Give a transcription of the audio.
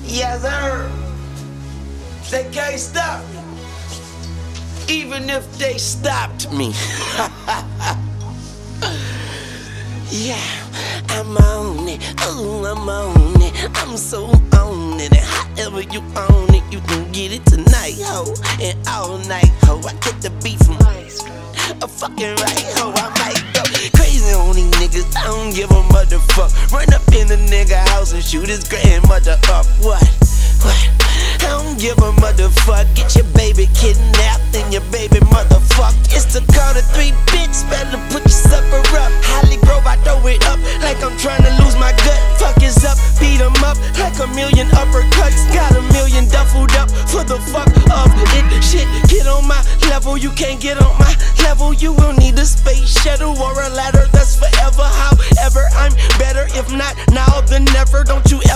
Yes, sir. They can't stop me. Even if they stopped me. Yeah, I'm on it. Ooh, I'm on it. I'm so on it. And however you own it, you can get it tonight, ho. And all night, ho. I get the beat from a fucking right, ho. I might go crazy on these niggas. I don't give a motherfuck. Run up in the nigga house and shoot his grandmother up. What? I don't give a motherfuck. Get your baby kidnapped and your baby motherfuck. It's the Carter 3, bitch. Better put your supper up. Holly Grove, I throw it up like I'm trying to lose my gut. Fuck is up, beat 'em up like a million uppercuts. Got a million duffled up for the fuck of it. Shit, get on my level. You can't get on my level. You will need a space shuttle or a ladder that's forever. However, I'm better. If not now, then never. Don't you ever